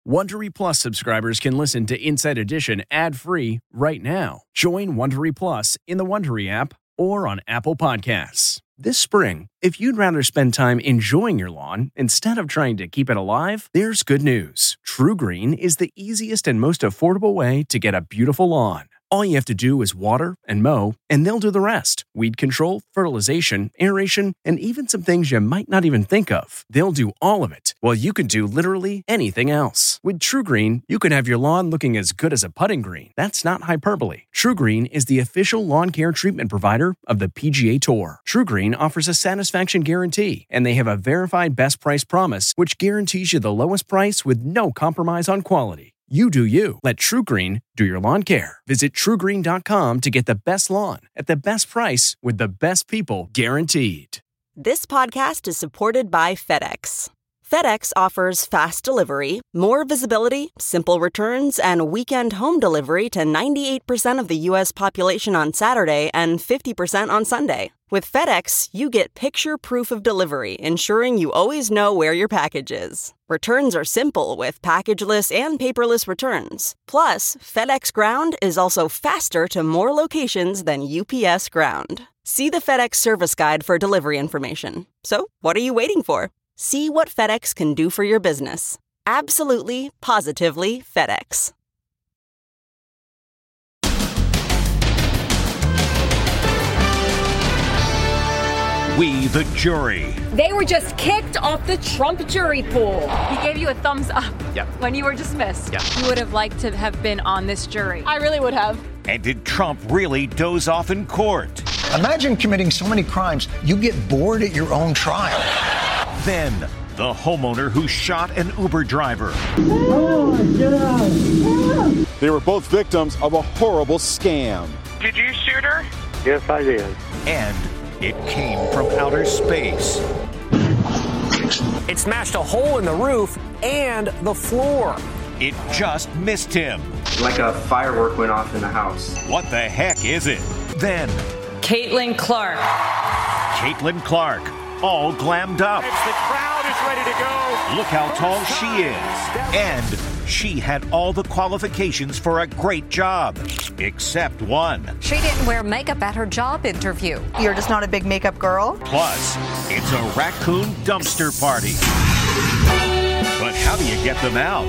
Wondery Plus subscribers can listen to Inside Edition ad-free right now. Join Wondery Plus in the Wondery app or on Apple Podcasts. This spring, if you'd rather spend time enjoying your lawn instead of trying to keep it alive, there's good news. True Green is the easiest and most affordable way to get a beautiful lawn. All you have to do is water and mow, and they'll do the rest. Weed control, fertilization, aeration, and even some things you might not even think of. They'll do all of it, while you can do literally anything else. With True Green, you can have your lawn looking as good as a putting green. That's not hyperbole. True Green is the official lawn care treatment provider of the PGA Tour. True Green offers a satisfaction guarantee, and they have a verified best price promise, which guarantees you the lowest price with no compromise on quality. You do you. Let True Green do your lawn care. Visit TrueGreen.com to get the best lawn at the best price with the best people guaranteed. This podcast is supported by FedEx. FedEx offers fast delivery, more visibility, simple returns, and weekend home delivery to 98% of the U.S. population on Saturday and 50% on Sunday. With FedEx, you get picture proof of delivery, ensuring you always know where your package is. Returns are simple with packageless and paperless returns. Plus, FedEx Ground is also faster to more locations than UPS Ground. See the FedEx service guide for delivery information. So, what are you waiting for? See what FedEx can do for your business. Absolutely, positively FedEx. We, the jury. They were just kicked off the Trump jury pool. He gave you a thumbs up when you were dismissed. You would have liked to have been on this jury. I really would have. And did Trump really doze off in court? Imagine committing so many crimes, you get bored at your own trial. Then, the homeowner who shot an Uber driver. They were both victims of a horrible scam. Did you shoot her? Yes, I did. And it came from outer space. It smashed a hole in the roof and the floor. It just missed him. Like a firework went off in the house. What the heck is it? Then, Caitlin Clark. Caitlin Clark, all glammed up. The crowd is ready to go. Look how tall she is. And she had all the qualifications for a great job, except one. She didn't wear makeup at her job interview. You're just not a big makeup girl? Plus, it's a raccoon dumpster party. But how do you get them out?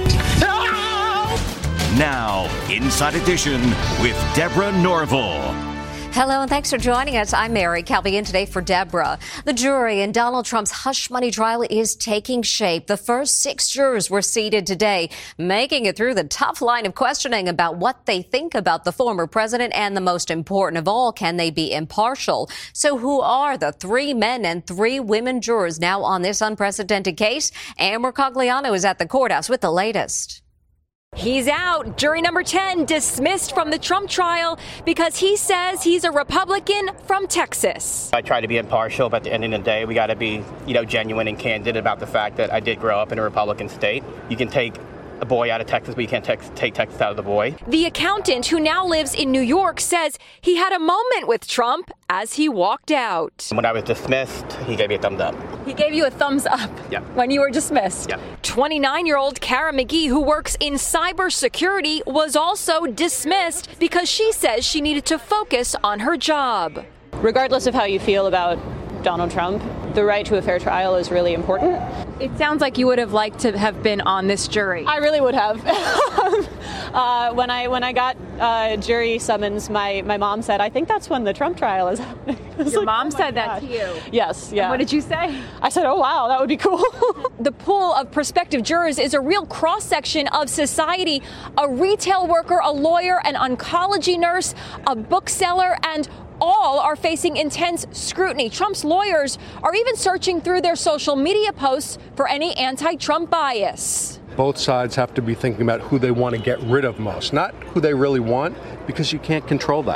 Now, Inside Edition with Deborah Norville. Hello and thanks for joining us. I'm Mary Calvi in today for Deborah. The jury in Donald Trump's hush money trial is taking shape. The first 6 jurors were seated today, making it through the tough line of questioning about what they think about the former president, and the most important of all, can they be impartial? So who are the 3 men and 3 women jurors now on this unprecedented case? Amber Cogliano is at the courthouse with the latest. He's out. Jury number 10 dismissed from the Trump trial because he says he's a Republican from Texas. I try to be impartial, but at the end of the day, we got to be, genuine and candid about the fact that I did grow up in a Republican state. You can take a boy out of Texas, but you can't take Texas out of the boy. The accountant, who now lives in New York, says he had a moment with Trump as he walked out. When I was dismissed, he gave me a thumbs up. He gave you a thumbs up when you were dismissed. 29-year-old Kara McGee, who works in cybersecurity, was also dismissed because she says she needed to focus on her job. Regardless of how you feel about Donald Trump, the right to a fair trial is really important. It sounds like you would have liked to have been on this jury. I really would have. When I got jury summons, my mom said, I think that's when the Trump trial is happening. Your mom said that to you? Yes, yeah. And what did you say? I said, oh, wow, that would be cool. The pool of prospective jurors is a real cross-section of society. A retail worker, a lawyer, an oncology nurse, a bookseller, and all are facing intense scrutiny. Trump's lawyers are even searching through their social media posts for any anti-Trump bias. Both sides have to be thinking about who they want to get rid of most, not who they really want, because you can't control that.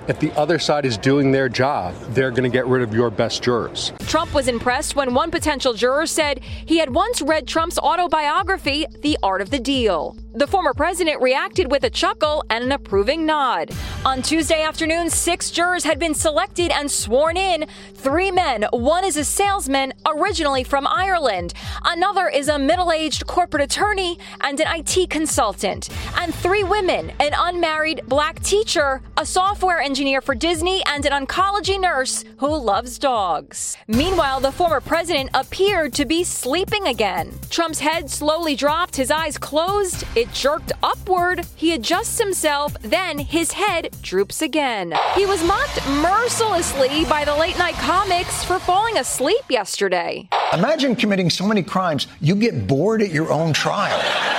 If the other side is doing their job, they're going to get rid of your best jurors. Trump was impressed when one potential juror said he had once read Trump's autobiography, The Art of the Deal. The former president reacted with a chuckle and an approving nod. On Tuesday afternoon, 6 jurors had been selected and sworn in. 3 men. One is a salesman, originally from Ireland. Another is a middle-aged corporate attorney and an IT consultant. And 3 women, an unmarried black teacher, a software engineer for Disney, and an oncology nurse who loves dogs. Meanwhile, the former president appeared to be sleeping again. Trump's head slowly dropped, his eyes closed. It jerked upward. He adjusts himself, then his head droops again. He was mocked mercilessly by the late-night comics for falling asleep yesterday. Imagine committing so many crimes, you get bored at your own trial.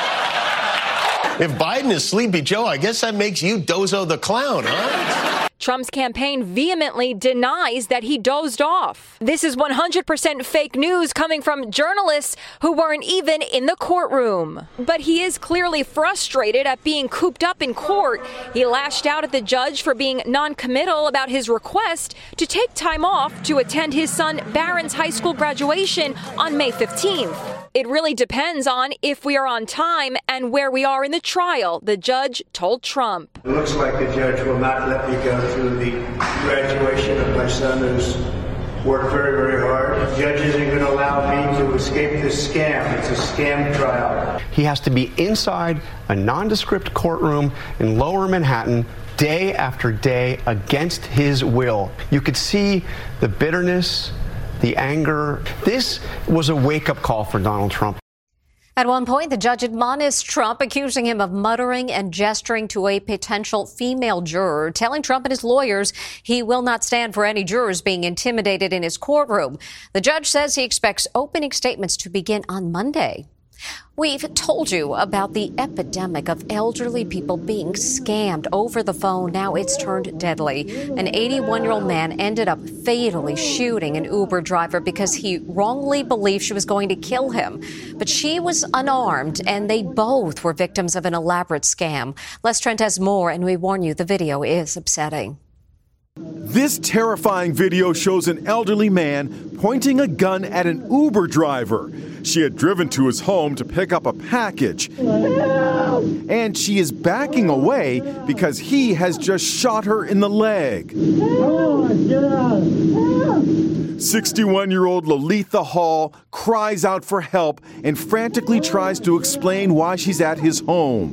If Biden is Sleepy Joe, I guess that makes you Dozo the Clown, huh? Trump's campaign vehemently denies that he dozed off. This is 100% fake news coming from journalists who weren't even in the courtroom. But he is clearly frustrated at being cooped up in court. He lashed out at the judge for being non-committal about his request to take time off to attend his son Barron's high school graduation on May 15th. It really depends on if we are on time and where we are in the trial, the judge told Trump. It looks like the judge will not let me go through the graduation of my son, who's worked very, very hard. The judge isn't going to allow me to escape this scam. It's a scam trial. He has to be inside a nondescript courtroom in Lower Manhattan day after day against his will. You could see the bitterness, the anger. This was a wake-up call for Donald Trump. At one point, the judge admonished Trump, accusing him of muttering and gesturing to a potential female juror, telling Trump and his lawyers he will not stand for any jurors being intimidated in his courtroom. The judge says he expects opening statements to begin on Monday. We've told you about the epidemic of elderly people being scammed over the phone. Now it's turned deadly. An 81-year-old man ended up fatally shooting an Uber driver because he wrongly believed she was going to kill him. But she was unarmed, and they both were victims of an elaborate scam. Les Trent has more, and we warn you, the video is upsetting. This terrifying video shows an elderly man pointing a gun at an Uber driver. She had driven to his home to pick up a package. And she is backing away because he has just shot her in the leg. 61-year-old Lalitha Hall cries out for help and frantically tries to explain why she's at his home.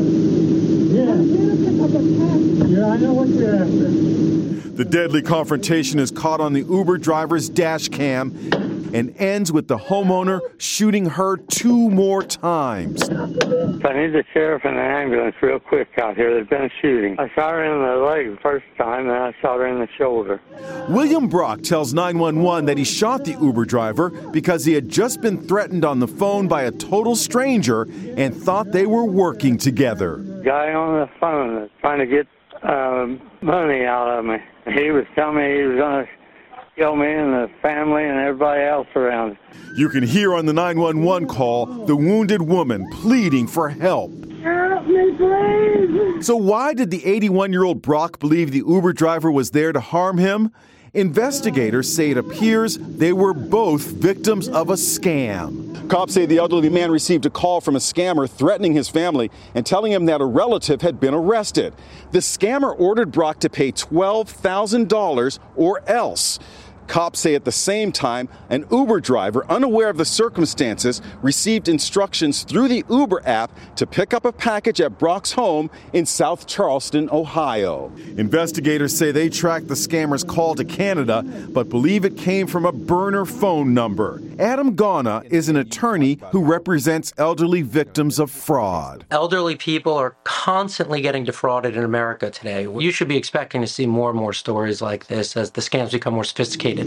Yeah, I know what you're after. The deadly confrontation is caught on the Uber driver's dash cam and ends with the homeowner shooting her 2 more times. I need the sheriff and an ambulance real quick out here. There's been a shooting. I shot her in the leg the first time, and I shot her in the shoulder. William Brock tells 911 that he shot the Uber driver because he had just been threatened on the phone by a total stranger and thought they were working together. Guy on the phone that's trying to get money out of me. He was telling me he was going to kill me and the family and everybody else around. You can hear on the 911 call the wounded woman pleading for help. Help me, please. So why did the 81-year-old Brock believe the Uber driver was there to harm him? Investigators say it appears they were both victims of a scam. Cops say the elderly man received a call from a scammer threatening his family and telling him that a relative had been arrested. The scammer ordered Brock to pay $12,000 or else. Cops say at the same time, an Uber driver, unaware of the circumstances, received instructions through the Uber app to pick up a package at Brock's home in South Charleston, Ohio. Investigators say they tracked the scammer's call to Canada, but believe it came from a burner phone number. Adam Ghana is an attorney who represents elderly victims of fraud. Elderly people are constantly getting defrauded in America today. You should be expecting to see more and more stories like this as the scams become more sophisticated.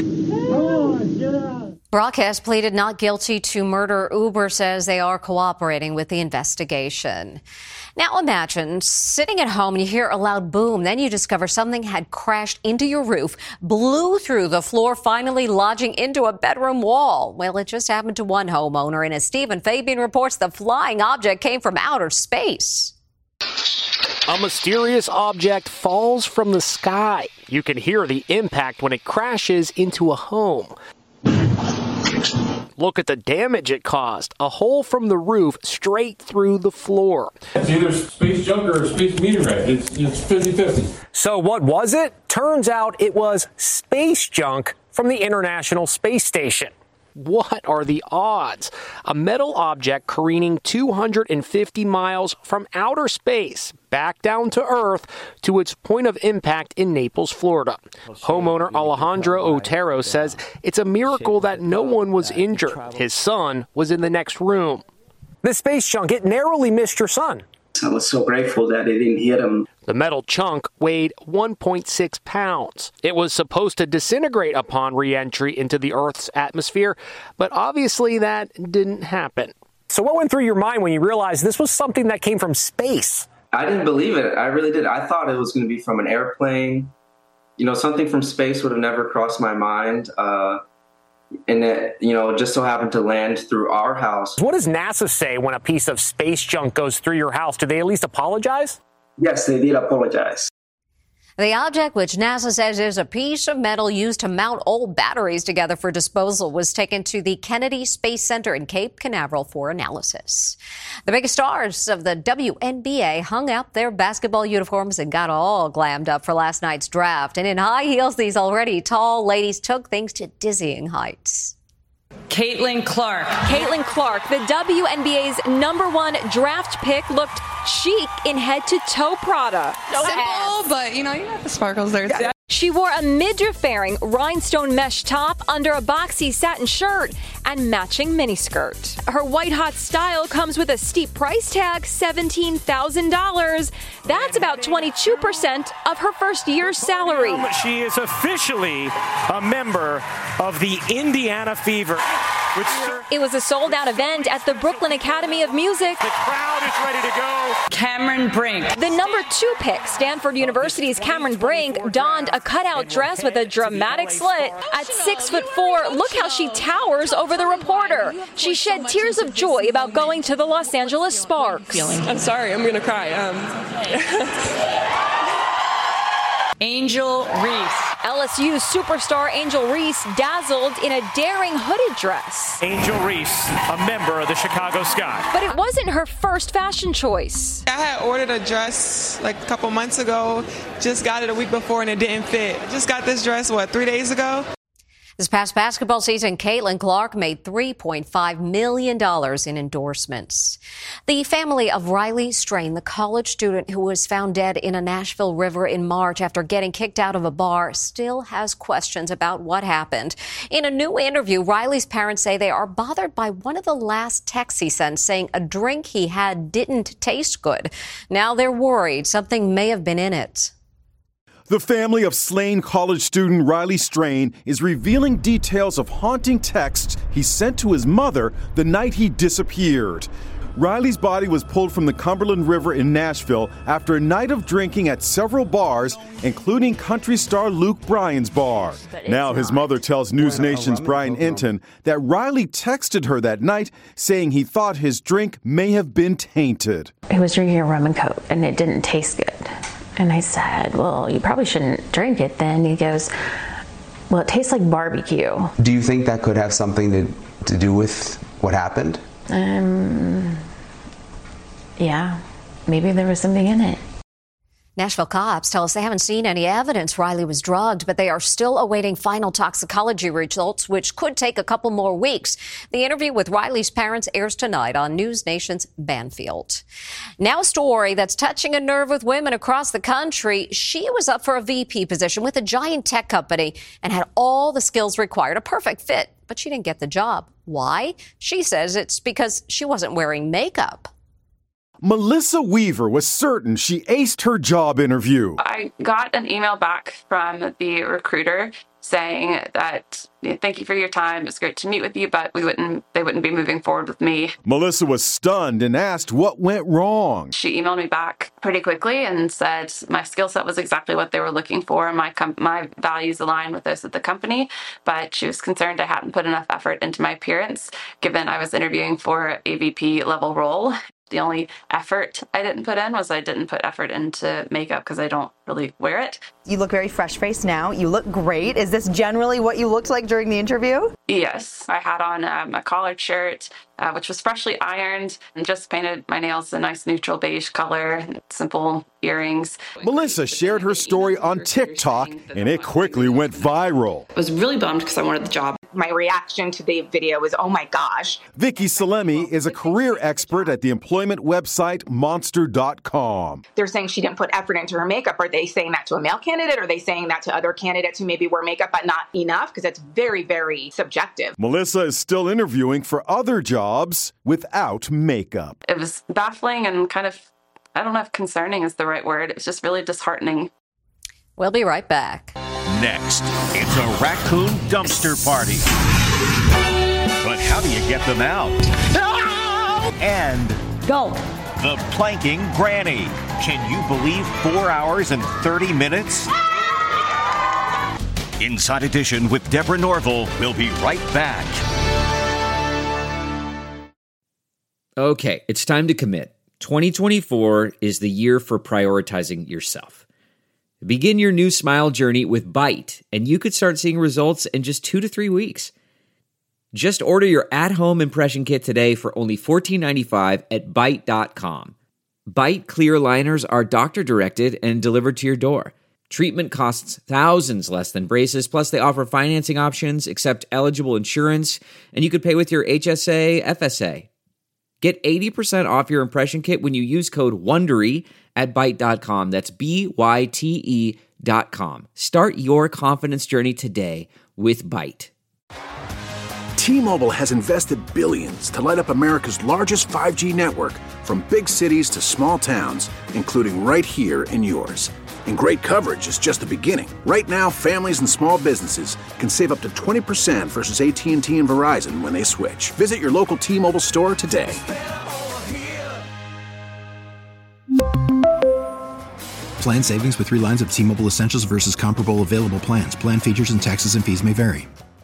Brock has pleaded not guilty to murder. Uber says they are cooperating with the investigation. Now imagine sitting at home and you hear a loud boom. Then you discover something had crashed into your roof, blew through the floor, finally lodging into a bedroom wall. Well, it just happened to one homeowner. And as Stephen Fabian reports, the flying object came from outer space. A mysterious object falls from the sky. You can hear the impact when it crashes into a home. Look at the damage it caused. A hole from the roof straight through the floor. It's either space junk or space meteorite. It's 50-50. So what was it? Turns out it was space junk from the International Space Station. What are the odds? A metal object careening 250 miles from outer space back down to Earth to its point of impact in Naples, Florida. Homeowner Alejandro Otero says it's a miracle that no one was injured. His son was in the next room. The space junk, it narrowly missed your son. I was so grateful that it didn't hit him. The metal chunk weighed 1.6 pounds. It was supposed to disintegrate upon re-entry into the Earth's atmosphere, but obviously that didn't happen. So what went through your mind when you realized this was something that came from space? I didn't believe it. I really did. I thought it was going to be from an airplane. You know, something from space would have never crossed my mind. And it, just so happened to land through our house. What does NASA say when a piece of space junk goes through your house? Do they at least apologize? Yes, they did apologize. The object, which NASA says is a piece of metal used to mount old batteries together for disposal, was taken to the Kennedy Space Center in Cape Canaveral for analysis. The biggest stars of the WNBA hung out their basketball uniforms and got all glammed up for last night's draft. And in high heels, these already tall ladies took things to dizzying heights. Caitlin Clark. Caitlin Clark, the WNBA's #1 draft pick, looked chic in head-to-toe Prada. Simple, but you got the sparkles there. Yeah. She wore a midriff-bearing rhinestone mesh top under a boxy satin shirt and matching miniskirt. Her white-hot style comes with a steep price tag, $17,000. That's about 22% of her first year's salary. She is officially a member of the Indiana Fever. It was a sold-out event at the Brooklyn Academy of Music. The crowd is ready to go. Cameron Brink. The #2 pick, Stanford University's Cameron Brink, donned a cutout dress with a dramatic slit. At 6'4", look how she towers over the reporter. She shed tears of joy about going to the Los Angeles Sparks. I'm sorry, I'm going to cry. Angel Reese. LSU's superstar Angel Reese dazzled in a daring hooded dress. Angel Reese, a member of the Chicago Sky. But it wasn't her first fashion choice. I had ordered a dress like a couple months ago, just got it a week before and it didn't fit. I just got this dress, 3 days ago? This past basketball season, Caitlin Clark made $3.5 million in endorsements. The family of Riley Strain, the college student who was found dead in a Nashville river in March after getting kicked out of a bar, still has questions about what happened. In a new interview, Riley's parents say they are bothered by one of the last texts he sent saying a drink he had didn't taste good. Now they're worried something may have been in it. The family of slain college student Riley Strain is revealing details of haunting texts he sent to his mother the night he disappeared. Riley's body was pulled from the Cumberland River in Nashville after a night of drinking at several bars, including country star Luke Bryan's bar. Now his mother tells News Nation's Brian Inton that Riley texted her that night saying he thought his drink may have been tainted. He was drinking a rum and coke and it didn't taste good. And I said, well, you probably shouldn't drink it then. He goes, well, it tastes like barbecue. Do you think that could have something to do with what happened? Yeah, maybe there was something in it. Nashville cops tell us they haven't seen any evidence Riley was drugged, but they are still awaiting final toxicology results, which could take a couple more weeks. The interview with Riley's parents airs tonight on News Nation's Banfield. Now a story that's touching a nerve with women across the country. She was up for a VP position with a giant tech company and had all the skills required, a perfect fit, but she didn't get the job. Why? She says it's because she wasn't wearing makeup. Melissa Weaver was certain she aced her job interview. I got an email back from the recruiter saying that, thank you for your time. It's great to meet with you, but they wouldn't be moving forward with me. Melissa was stunned and asked what went wrong. She emailed me back pretty quickly and said my skill set was exactly what they were looking for. My values align with those of the company, but she was concerned I hadn't put enough effort into my appearance, given I was interviewing for a VP level role. The only effort I didn't put in was I didn't put effort into makeup because I don't really wear it. You look very fresh-faced now. You look great. Is this generally what you looked like during the interview? Yes. I had on a collared shirt, which was freshly ironed, and just painted my nails a nice neutral beige color, simple earrings. Melissa shared her story on TikTok, and it quickly went viral. I was really bummed because I wanted the job. My reaction to the video was, oh my gosh. Vicky Salemi is a career expert at the employment website Monster.com. They're saying she didn't put effort into her makeup. Are they saying that to a male candidate? Are they saying that to other candidates who maybe wear makeup but not enough? Because it's very, very subjective. Melissa is still interviewing for other jobs without makeup. It was baffling and kind of, I don't know if concerning is the right word. It was just really disheartening. We'll be right back. Next, it's a raccoon dumpster party. But how do you get them out? And go. The planking granny. Can you believe 4 hours and 30 minutes? Inside Edition with Deborah Norville. We'll be right back. Okay, it's time to commit. 2024 is the year for prioritizing yourself. Begin your new smile journey with Byte, and you could start seeing results in just 2 to 3 weeks. Just order your at-home impression kit today for only $14.95 at Byte.com. Byte clear liners are doctor-directed and delivered to your door. Treatment costs thousands less than braces, plus they offer financing options, accept eligible insurance, and you could pay with your HSA, FSA. Get 80% off your impression kit when you use code WONDERY at Byte.com. That's BYTE.com. Start your confidence journey today with Byte. T-Mobile has invested billions to light up America's largest 5G network, from big cities to small towns, including right here in yours. And great coverage is just the beginning. Right now, families and small businesses can save up to 20% versus AT&T and Verizon when they switch. Visit your local T-Mobile store today. Plan savings with 3 lines of T-Mobile Essentials versus comparable available plans. Plan features and taxes and fees may vary.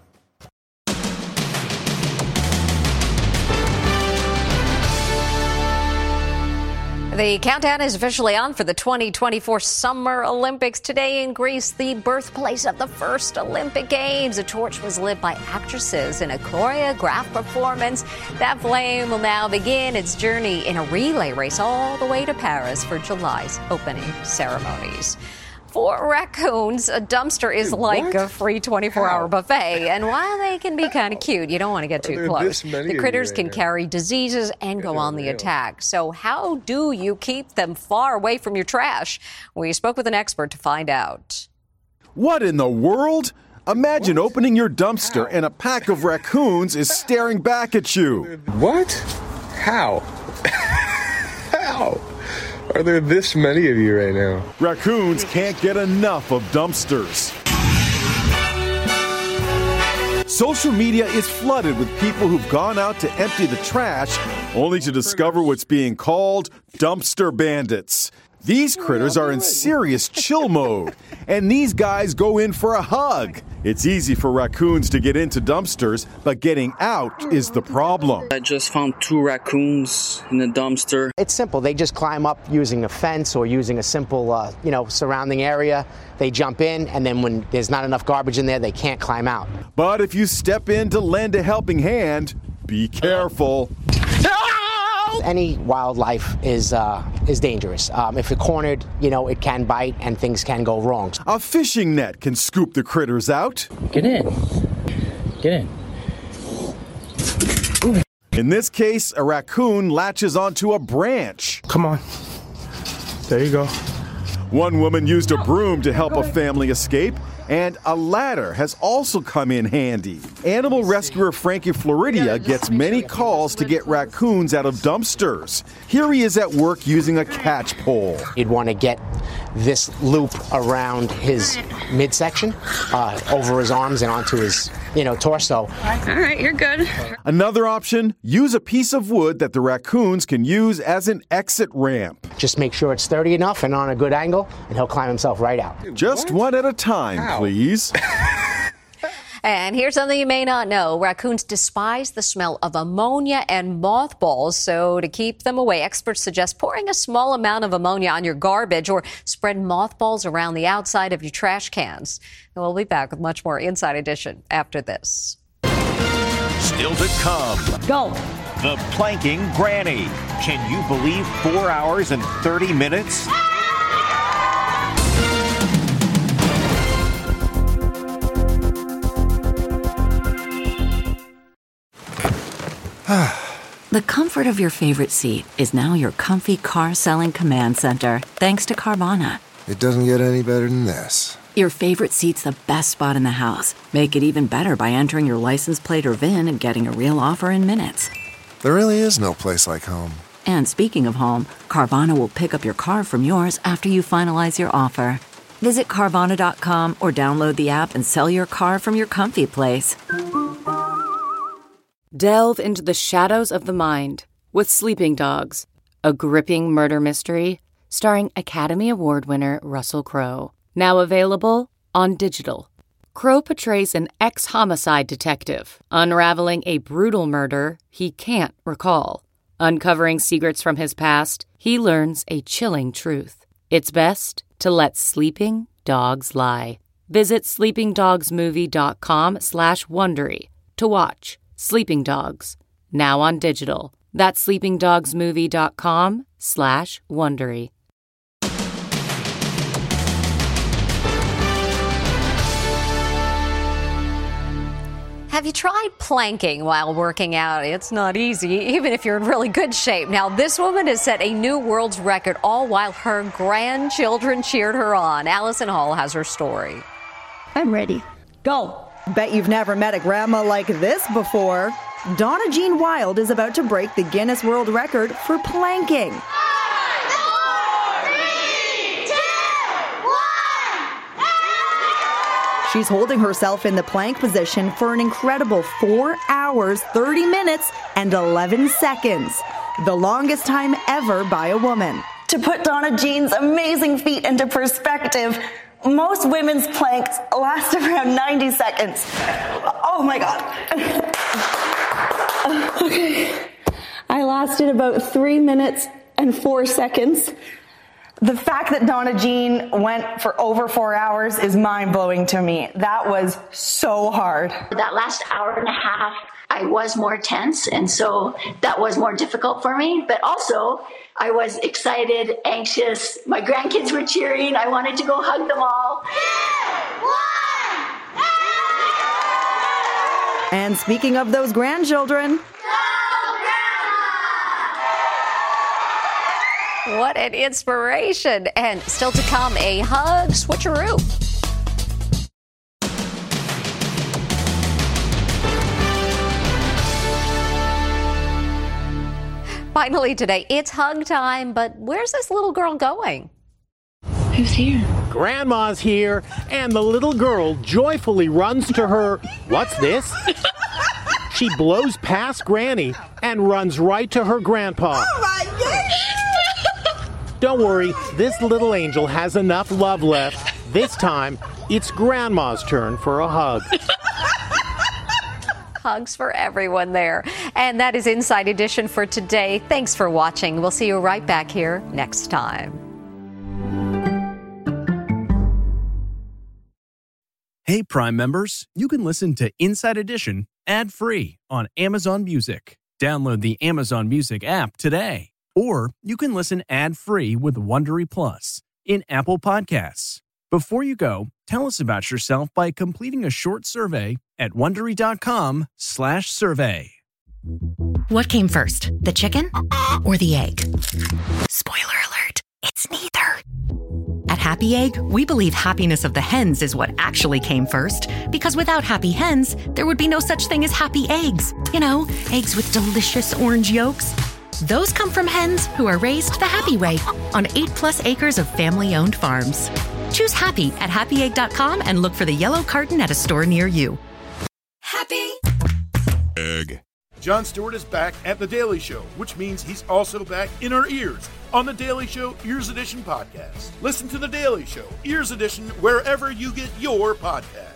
The countdown is officially on for the 2024 Summer Olympics. Today in Greece, the birthplace of the first Olympic Games. A torch was lit by actresses in a choreographed performance. That flame will now begin its journey in a relay race all the way to Paris for July's opening ceremonies. For raccoons, a dumpster is like a free 24-hour buffet. And while they can be kind of cute, you don't want to get too close. The critters can carry diseases and go on the attack. So how do you keep them far away from your trash? We spoke with an expert to find out. What in the world? Imagine opening your dumpster and a pack of raccoons is staring back at you. What? How? How? Are there this many of you right now? Raccoons can't get enough of dumpsters. Social media is flooded with people who've gone out to empty the trash only to discover what's being called dumpster bandits. These critters are in serious chill mode, and these guys go in for a hug. It's easy for raccoons to get into dumpsters, but getting out is the problem. I just found 2 raccoons in the dumpster. It's simple. They just climb up using a fence or using a simple, surrounding area. They jump in, and then when there's not enough garbage in there, they can't climb out. But if you step in to lend a helping hand, be careful. Any wildlife is dangerous. If you're cornered, it can bite and things can go wrong. A fishing net can scoop the critters out. Get in. Get in. In this case, a raccoon latches onto a branch. Come on. There you go. One woman used a broom to help a family escape, and a ladder has also come in handy. Animal rescuer Frankie Floridia gets many calls to get raccoons out of dumpsters. Here he is at work using a catch pole. You'd want to get this loop around his midsection, over his arms and onto his, torso. All right, you're good. Another option, use a piece of wood that the raccoons can use as an exit ramp. Just make sure it's sturdy enough and on a good angle, and he'll climb himself right out. Just one at a time, please. And here's something you may not know. Raccoons despise the smell of ammonia and mothballs. So to keep them away, experts suggest pouring a small amount of ammonia on your garbage or spread mothballs around the outside of your trash cans. And we'll be back with much more Inside Edition after this. Still to come. Go. The Planking Granny. Can you believe 4 hours and 30 minutes? The comfort of your favorite seat is now your comfy car selling command center, thanks to Carvana. It doesn't get any better than this. Your favorite seat's the best spot in the house. Make it even better by entering your license plate or VIN and getting a real offer in minutes. There really is no place like home. And speaking of home, Carvana will pick up your car from yours after you finalize your offer. Visit Carvana.com or download the app and sell your car from your comfy place. Delve into the shadows of the mind with Sleeping Dogs, a gripping murder mystery starring Academy Award winner Russell Crowe. Now available on digital. Crowe portrays an ex-homicide detective unraveling a brutal murder he can't recall. Uncovering secrets from his past, he learns a chilling truth. It's best to let sleeping dogs lie. Visit sleepingdogsmovie.com/Wondery to watch Sleeping Dogs, now on digital. That's sleepingdogsmovie.com/Wondery. Have you tried planking while working out? It's not easy, even if you're in really good shape. Now, this woman has set a new world's record, all while her grandchildren cheered her on. Allison Hall has her story. I'm ready. Go. Bet you've never met a grandma like this before. Donna Jean Wild is about to break the Guinness World Record for planking. 5, 4, 3, 2, 1. She's holding herself in the plank position for an incredible 4 hours, 30 minutes, and 11 seconds. The longest time ever by a woman. To put Donna Jean's amazing feat into perspective, most women's planks last around 90 seconds. Oh my God. Okay. I lasted about 3 minutes and 4 seconds. The fact that Donna Jean went for over 4 hours is mind-blowing to me. That was so hard. That last hour and a half, I was more tense, and so that was more difficult for me. But also, I was excited, anxious. My grandkids were cheering. I wanted to go hug them all. 2, 1. And speaking of those grandchildren... What an inspiration. And still to come, a hug switcheroo. Finally today, it's hug time, but where's this little girl going? Who's here? Grandma's here, and the little girl joyfully runs to her. What's this? She blows past Granny and runs right to her grandpa. Oh my goodness! Don't worry, this little angel has enough love left. This time, it's Grandma's turn for a hug. Hugs for everyone there. And that is Inside Edition for today. Thanks for watching. We'll see you right back here next time. Hey, Prime members, you can listen to Inside Edition ad-free on Amazon Music. Download the Amazon Music app today. Or you can listen ad-free with Wondery Plus in Apple Podcasts. Before you go, tell us about yourself by completing a short survey at Wondery.com/survey. What came first, the chicken or the egg? Spoiler alert, it's neither. At Happy Egg, we believe happiness of the hens is what actually came first, because without happy hens, there would be no such thing as happy eggs. You know, eggs with delicious orange yolks. Those come from hens who are raised the happy way on 8+ acres of family-owned farms. Choose happy at happyegg.com and look for the yellow carton at a store near you. Happy Egg. Jon Stewart is back at The Daily Show, which means he's also back in our ears on The Daily Show Ears Edition podcast. Listen to The Daily Show Ears Edition wherever you get your podcast.